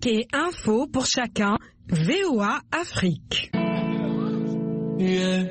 musique et info pour chacun. VOA Afrique. Yeah.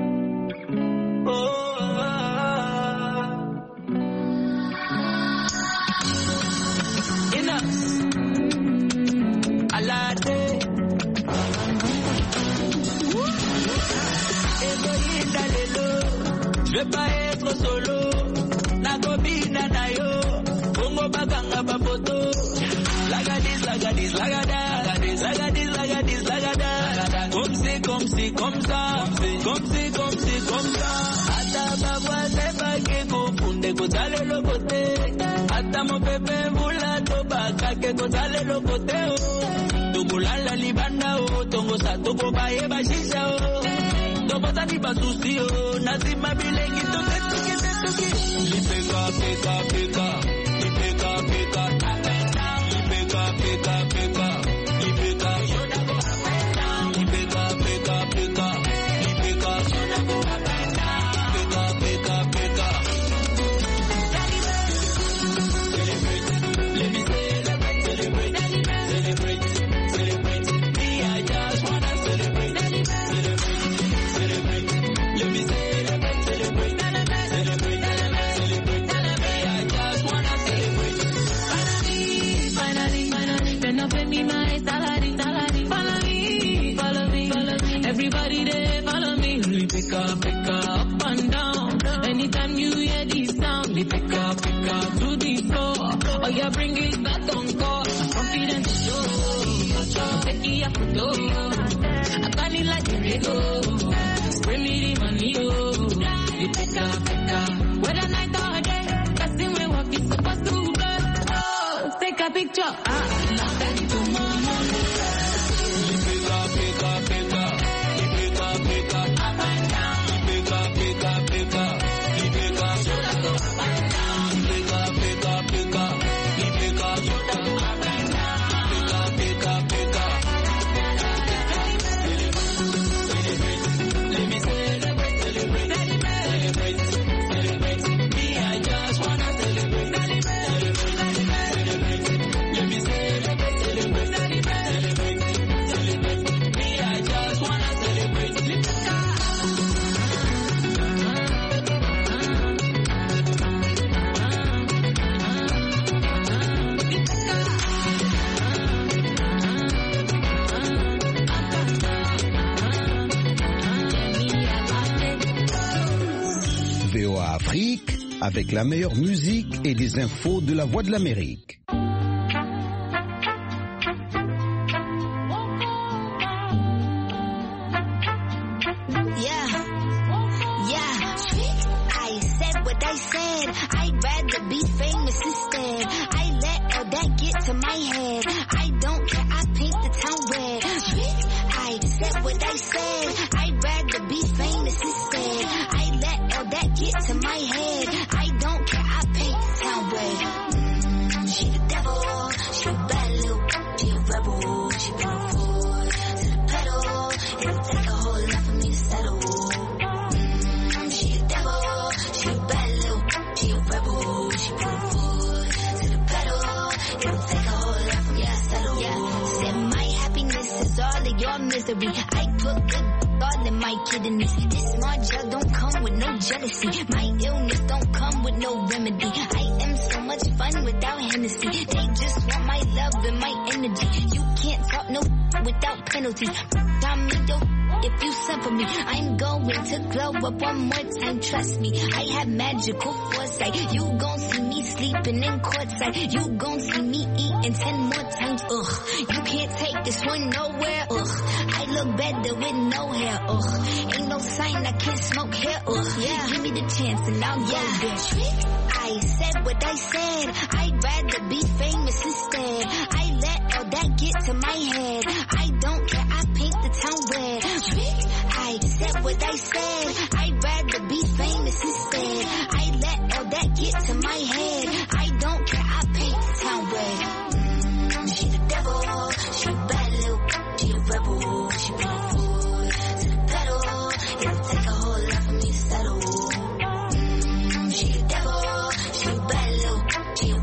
Je vais pas être solo. Nagobina nayo. Bongo baganga baboto. Lagadis, lagadis, lagada. Lagadis, lagadis, lagada. Comme c'est, comme c'est, comme ça. Comme c'est, comme c'est, comme ça. Ata babwa se bageko. Punde ko dale lo kote. Ata mo pepe mula to baka ke ko dale lo kote. Tugulala libanda o. Tongo sa toko baye bashisha o. Tobota ni basusio, nazima bilengi toke toke toke. Lipeka peka peka, lipeka peka, lipeka peka peka, lipeka shoda go apenda, lipeka peka peka, lipeka shoda go apenda, peka peka peka. Celebrate, let me celebrate, celebrate, celebrate, celebrate. Me, I just wanna celebrate, celebrate. Let me celebrate, celebrate, celebrate, celebrate, celebrate. I just wanna celebrate. Finally, turn up and be my salary. Follow me. Everybody there, follow me. We pick up and down. Anytime you hear this sound, we pick up to the floor. Oh yeah, bring it back on call. Confident to show. Take it up to go. I got it like a Lego. Bring me the money, oh. You pick up. Whether night or day, passing we walk is supposed to go. Oh, take a picture. Not that to mama. Peka peka peka, peka peka, up and down. Peka peka peka, peka shoda go up and down. Peka peka peka, peka shoda go up and down. Peka peka peka. Let me celebrate, celebrate, celebrate, celebrate. Me, I just wanna celebrate, celebrate, celebrate. Let me celebrate, celebrate, celebrate, celebrate. Me, I just wanna celebrate. VOA Afrique, avec la meilleure musique et les infos de la Voix de l'Amérique. I said what I said. I'd rather be famous instead. I let all that get to my head. I don't care, I paint the town red. I said what I said. I'd rather be famous instead. I let all that get to my head. I don't care, I paint the town red. She the devil, she a bad little, she a rebel, she beautiful to the pedal. It'll take a whole lot for me to settle. She a devil, she a bad little, she a rebel, she beautiful to the pedal. It'll take a whole lot for me to settle. Said my happiness is all of your misery. I put good all in my kidneys. This small gel don't come with no jealousy. My illness don't come with no remedy. I am so much fun without Hennessy. They just want my love and my energy. You can't talk no without penalty. Tell me though, if you send for me, I'm going to glow up one more time. Trust me, I have magical foresight. You gon' see me sleeping in courtside. You gon' see me eating 10 more times. Ugh, you can't take this one nowhere. Ugh, I look better with no hair. Ugh, ain't no sign I can't smoke hair. Ugh, yeah, give me the chance and I'll go there. I said what I said. I'd rather be famous instead. I let all that get to my head. I don't care, I paint the town red. I said what I said. I'd rather be famous instead. I let all that get to my head.